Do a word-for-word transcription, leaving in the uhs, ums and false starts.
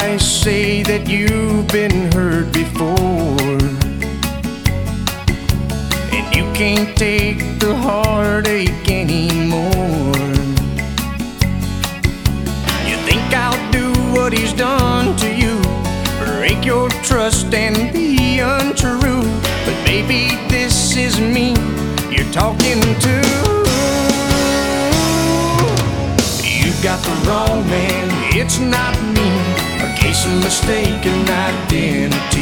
might say that you've been hurt before, and you can't take the heartache anymore. You think I'll do what he's done to you, break your trust and be untrue, but baby, this is me you're talking to. You've got the wrong man, it's not me, a case of mistaken identity.